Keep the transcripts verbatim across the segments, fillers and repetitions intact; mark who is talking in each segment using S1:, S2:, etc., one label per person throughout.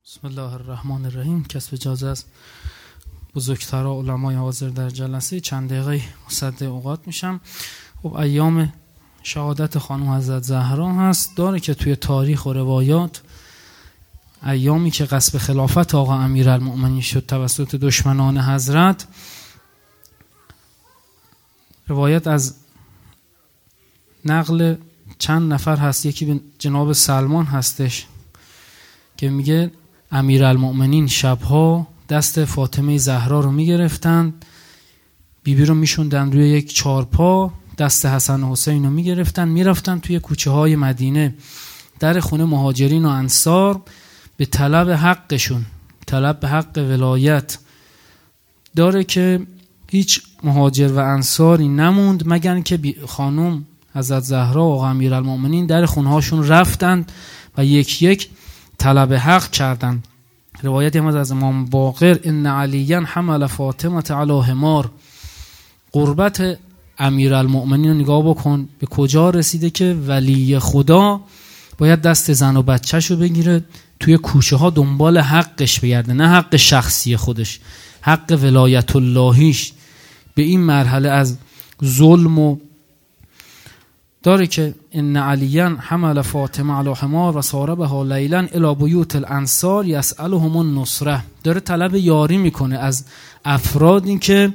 S1: بسم الله الرحمن الرحیم. کسب اجازه از بزرگترها علمای حاضر در جلسه چند دقیقه مصد اوقات میشم. خب ایام شهادت خانم حضرت زهرا هست، داره که توی تاریخ و روایات ایامی که غصب خلافت آقا امیرالمؤمنین شد توسط دشمنان حضرت، روایت از نقل چند نفر هست. یکی به جناب سلمان هستش که میگه امیرالمؤمنین شبها دست فاطمه زهرا رو میگرفتند، بیبی رو میشوندن روی یک چارپا، دست حسن و حسین رو میگرفتن، میرفتن توی کوچه های مدینه در خونه مهاجرین و انصار به طلب حقشون، طلب به حق ولایت. داره که هیچ مهاجر و انصاری نموند مگر که خانم حضرت زهرا و آقا امیرالمؤمنین در خونه هاشون رفتند و یک یک طلب حق کردند. روایت هم از امام باقر ان علیاً حمل فاطمه علی حمار. قربت امیرالمؤمنین رو نگاه بکن به کجا رسیده که ولی خدا باید دست زن و بچه‌شو بگیره توی کوچه ها دنبال حقش بگرده، نه حق شخصی خودش، حق ولایت اللهیش. به این مرحله از ظلم و داره که ان علیاً حمل فاطمه علی حمار و سار بها لیلا الی بیوت الانصار یسألهم النصره. داره طلب یاری میکنه از افرادی که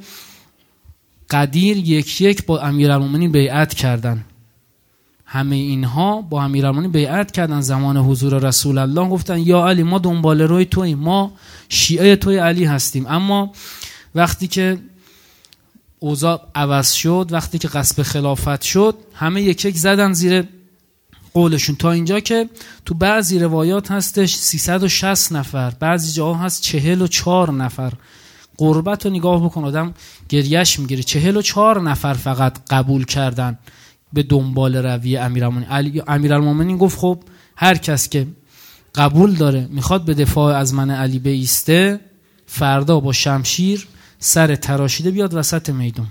S1: قدیر یک یک با امیرالمؤمنین بیعت کردن. همه اینها با امیرالمؤمنین بیعت کردن زمان حضور رسول الله، گفتن یا علی ما دنبال روی توییم، ما شیعه توی علی هستیم. اما وقتی که اوضاع عوض شد، وقتی که غصب خلافت شد، همه یک یک زدن زیر قولشون، تا اینجا که تو بعضی روایات هستش سیصد و شصت نفر، بعضی جاها هست چهل و چهار نفر. قربت رو نگاه بکن آدم گریش میگیره. چهل و چهار نفر فقط قبول کردن به دنبال روی امیرالمؤمنین. امیرالمؤمنین گفت خب هر کس که قبول داره میخواد به دفاع از من علی بایسته، فردا با شمشیر سر تراشیده بیاد وسط میدون.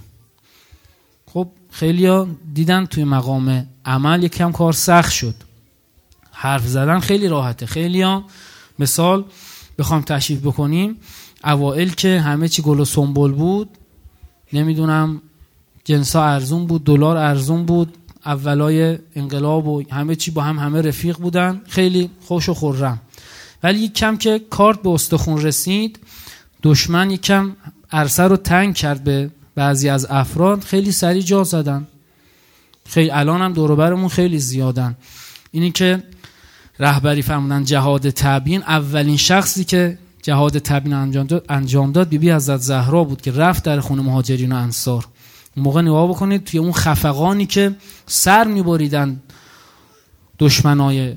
S1: خب خیلیا دیدن توی مقام عمل یکم کار سخت شد، حرف زدن خیلی راحته. خیلیا مثال بخوام تشریف بکنیم، اوائل که همه چی گل و سنبل بود، نمیدونم جنسا ارزون بود، دلار ارزون بود، اولای انقلاب و همه چی با هم همه رفیق بودن، خیلی خوش و خرم. ولی یک کم که کارت به استخون رسید، دشمن یک کم عرصه رو تنگ کرد به بعضی از افراد، خیلی سریع جا زدن. خیلی الان هم دور و برمون خیلی زیادن. اینی که رهبری فرمودن جهاد تبیین، اولین شخصی که جهاد تبیین انجام داد انجام داد بیبی حضرت زهرا بود که رفت در خونه مهاجرین و انصار. اون موقع نگاه بکنید توی اون خفقانی که سر میبریدن دشمنای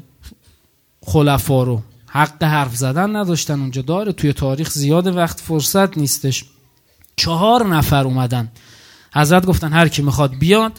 S1: خلفا رو، حق حرف زدن نداشتن اونجا. داره توی تاریخ زیاد وقت فرصت نیستش. چهار نفر اومدن، حضرت گفتن هر کی میخواد بیاد.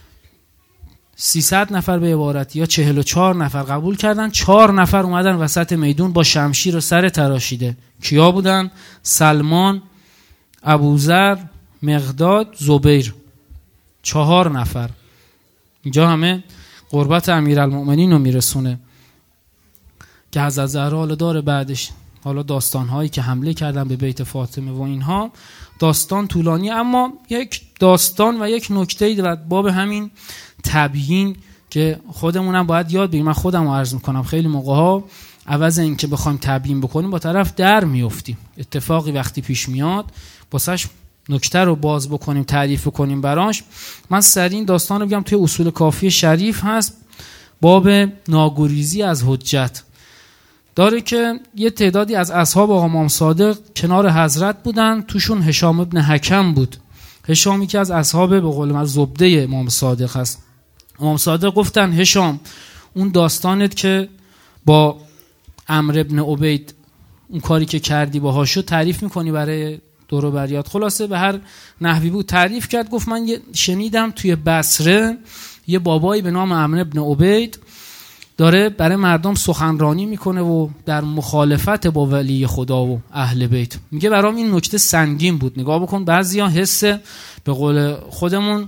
S1: سیصد نفر به عبارت یا چهل و چهار نفر قبول کردن. چهار نفر اومدن وسط میدون با شمشیر و سر تراشیده. کیا بودن؟ سلمان، ابوذر، مقداد، زبیر. چهار نفر. اینجا همه قربت امیرالمؤمنین رو میرسونه که حضرت زهرا حالا داره بعدش حالا داستانهایی که حمله کردن به بیت فاطمه و اینها، داستان طولانی. اما یک داستان و یک نکته در باب همین تبیین که خودمونم باید یاد بگیریم. من خودم رو عرض میکنم خیلی موقع ها عوض این که بخوایم تبیین بکنیم با طرف در میافتیم. اتفاقی وقتی پیش میاد واسش نکته رو باز بکنیم، تعریف کنیم براش. من سریع این داستان رو بگم. توی اصول کافی شریف هست باب ناگریزی از حجت. داره که یه تعدادی از اصحاب آقا امام صادق کنار حضرت بودن، توشون هشام ابن حکم بود. هشامی که از اصحاب به قول من زبده امام صادق هست. امام صادق گفتن هشام اون داستانت که با عمرو ابن عبید اون کاری که کردی باهاشو تعریف میکنی برای دور و بریات؟ خلاصه به هر نحوی بود تعریف کرد. گفت من شنیدم توی بصره یه بابایی به نام عمرو ابن عبید داره برای مردم سخنرانی میکنه و در مخالفت با ولی خدا و اهل بیت. میگه برام این نکته سنگین بود. نگاه بکن بعضیا حس به قول خودمون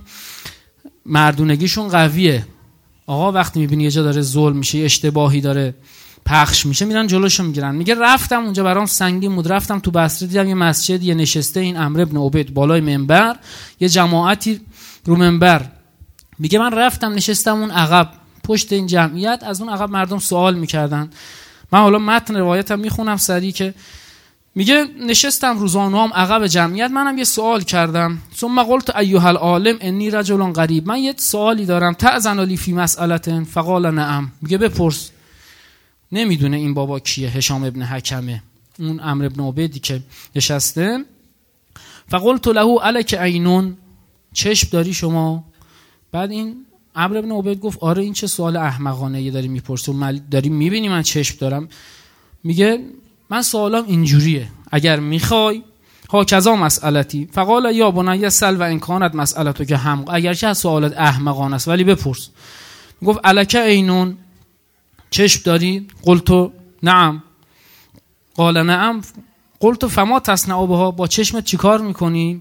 S1: مردونگیشون قویه. آقا وقتی میبینی یه جا داره ظلم میشه، اشتباهی داره پخش میشه میرن جلوشو میگیرن. میگه رفتم اونجا برام سنگین بود، رفتم تو بصره دیدم یه مسجد یه نشسته این عمرو ابن عبید بالای منبر، یه جماعتی رو منبر. میگه من رفتم نشستم اون عقب پشت این جمعیت، از اون عقب مردم سوال میکردن. من حالا متن روایتم میخونم سریع که میگه نشستم روزانوام عقب جمعیت، منم یه سوال کردم. ثم قلت ایها العالم انی رجل غریب، من یه سوالی دارم، تأذن لی فی مسئله؟ فقال نعم. میگه بپرس. نمیدونه این بابا کیه، هشام ابن حکمه، اون عمرو ابن عبیدی که نشسته. فقلت له الک عینون، چشم داری شما؟ بعد این عمرو ابن عبید گفت آره این چه سوال احمقانه ای داری میپرسی، داری میبینی من چشم دارم؟ میگه من سوالم اینجوریه، اگر میخوای ها کذا مسئلتی. فقال یا بنی سل و ان کانت مسئلتو که هم، اگر که سوالات احمقانه است ولی بپرس. گفت الک عینون، چشم داری؟ قلت نعم. قال نعم. قلت فما تصنع بها، با چشمت چیکار میکنی؟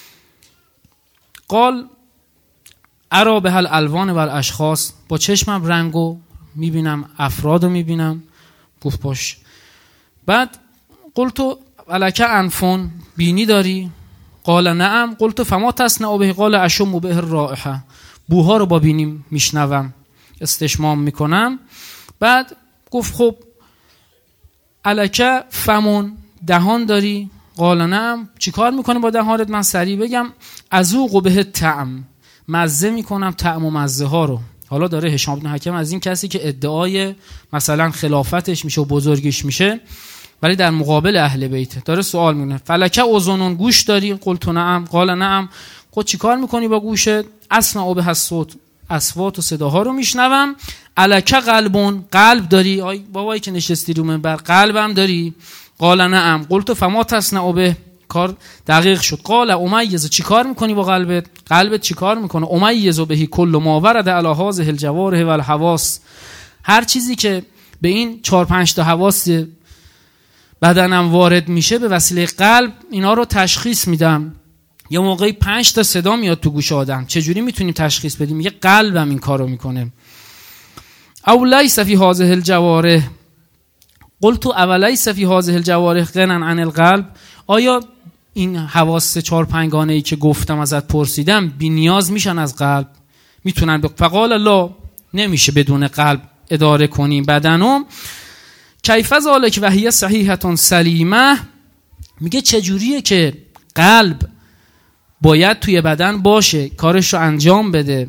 S1: قال ارا بها الالوان و الاشخاص، با چشمم رنگو میبینم، افرادو میبینم. گفت باش. بعد قلت الک انفون، بینی داری؟ قال نعم. قلت فما تصنع به؟ قال اشم به الرائحه، بوها رو با بینیم میشنوم، استشمام میکنم. بعد گفت خب الک فمون، دهان داری؟ قال نعم. چیکار میکنی با دهانت؟ من سریع بگم اذوق به طعم، مزه میکنم طعم و مزه ها رو. حالا داره هشام بن حکم از این کسی که ادعای مثلا خلافتش میشه و بزرگیش میشه ولی در مقابل اهل بیت داره سوال میکنه. فلک اذنون، گوش داری؟ قلت نعم. قال نعم. خود چیکار میکنی با گوشت؟ اسمع به الصوت، اصوات و صداها رو میشنوم. الک قلبون، قلب داری؟ آی بابایی که نشستی رو منبر، قلبم داری؟ قال نعم. قلت فما تصنع به؟ کار دقیق شد. قال امیز، چیکار میکنی با قلبت؟ قلبت چیکار میکنه؟ امیز بهی کل ما ورد علی هذه الجوارح و الحواس، هر چیزی که به این چهار پنج تا حواس بدنم وارد میشه به وسیله قلب اینا رو تشخیص میدم. یه موقعی پنج تا صدا میاد تو گوش آدم، چجوری میتونیم تشخیص بدیم؟ میگه قلبم این کارو میکنه. او لیس فی هذه الجوارح، قلت اولیس فی هذه الجوارح غنى عن القلب، آیا این حواس چهار پنگانه ای که گفتم ازت پرسیدم بی نیاز میشن از قلب؟ میتونن؟ فقال لا، نمیشه بدون قلب اداره کنیم بدنم. کیف ذلک و هی صحیحه سلیمه، میگه چجوریه که قلب باید توی بدن باشه کارش رو انجام بده؟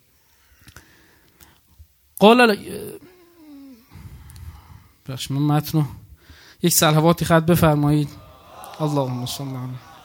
S1: قال بخش من متنو یک صلواتی خط بفرمایید. اللهم صل علی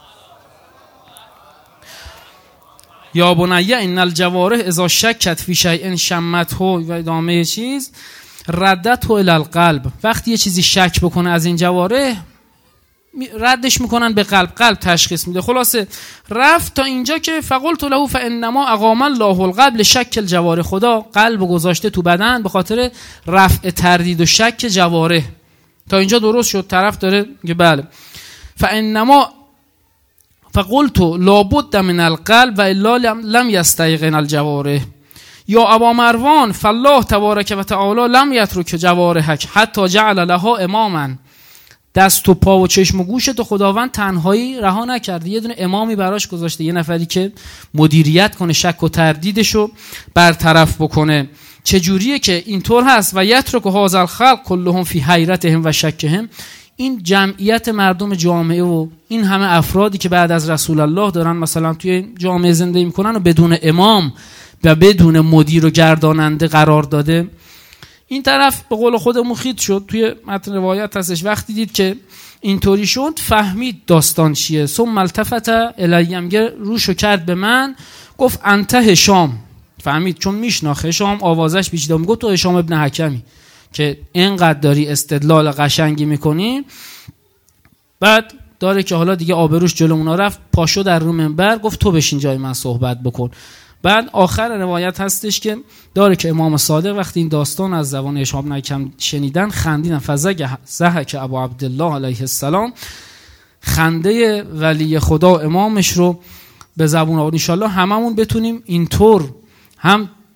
S1: یا بنی ان الجوارح اذا شکت فی شیء شمته، و ادامه چیز ردته الی القلب، وقتی یه چیزی شک بکنه از این جوارح ردش میکنن به قلب، قلب تشخیص میده. خلاصه رفت تا اینجا که فقلت له فانما اقام الله القلب لشک الجوارح، خدا قلب گذاشته تو بدن به خاطر رفع تردید و شک جوارح. تا اینجا درست شد؟ طرف داره میگه بله. فانما فقلت لابد من القلب و الا لم یستیقن الجوارح. یا ابا مروان فالله تبارک و تعالی لم یترک جوارحک حتی جعل لها اماما، دست و پا و چشم و گوشت و خداوند تنهایی رها نکرده، یه دونه امامی براش گذاشته، یه نفری که مدیریت کنه، شک و تردیدشو برطرف بکنه. چجوریه که اینطور هست؟ و یترک هذا الخلق کلهم فی حیرتهم و شکهم، این جمعیت مردم جامعه و این همه افرادی که بعد از رسول الله دارن مثلا توی جامعه زندگی میکنن و بدون امام و بدون مدیر و گرداننده قرار داده، این طرف به قول خودمون خیت شد. توی متن روایت هستش وقتی دید که اینطوری شد فهمید داستان چیه. ثم التفت الیم، روشو کرد به من، گفت انت هشام. فهمید چون میشناخه هشام، آوازش پیچیده، میگه تو هشام ابن حکمی که اینقدر داری استدلال قشنگی میکنی. بعد داره که حالا دیگه آبروش جلومونا رفت، پاشو در رو منبر گفت تو بشین جای من صحبت بکن. بعد آخر روایت هستش که داره که امام صادق وقتی این داستان از زبان هشام بن حکم شنیدن خندیدن. فضحک ابو عبدالله علیه السلام، خنده ولی خدا امامش رو به زبون آورد. ان شاءالله هممون بتونیم اینطور هم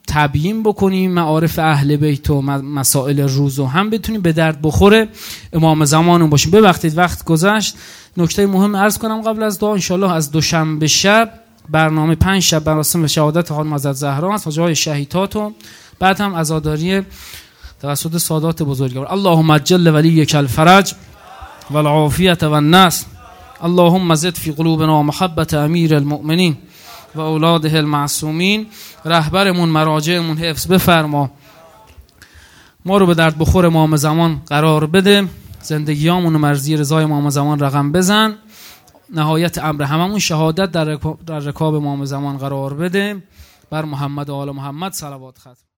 S1: تبیین بکنیم معارف اهل بیت و مسائل روز و هم بتونیم به درد بخوره امام زمانمون باشیم. ببخشید وقت گذشت. نکته مهم عرض کنم قبل از دعا، انشالله از دوشنبه شب برنامه پنج شب مراسم شهادت خانم حضرت زهرا است و جای شهیدات و بعد هم عزاداری توسط سادات بزرگوار. اللهم اجل ولیک الفرج والعافیت والنصر. اللهم زد فی قلوبنا محبت امیر المؤمنین و اولاده المعصومین. رهبرمون مراجعمون حفظ بفرما، ما رو به درد بخور امام زمان قرار بده، زندگیامون رو مرزی رضای امام زمان رقم بزن، نهایت امر هممون شهادت در رکاب امام زمان قرار بده. بر محمد و آل محمد صلوات ختم.